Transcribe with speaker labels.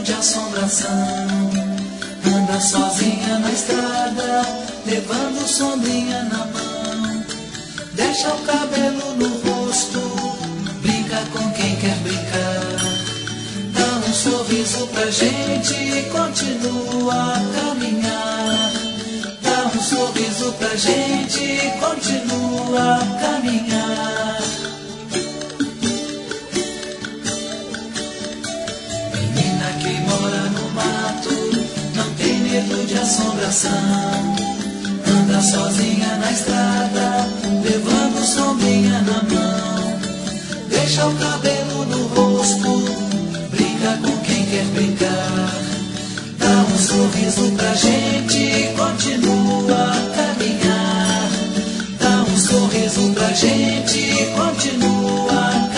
Speaker 1: de assombração. Anda sozinha na estrada, levando sombrinha na mão. Deixa o cabelo no rosto, brinca com quem quer brincar. Dá um sorriso pra gente e continua a caminhar. Dá um sorriso pra gente e continua a caminhar. Menina que mora no mato, não tem medo de assombração. Anda sozinha na estrada, levando sombrinha na mão. Deixa o cabelo no rosto, brinca com quem quer brincar. Dá um sorriso pra gente e continua a caminhar. Dá um sorriso pra gente e continua a caminhar.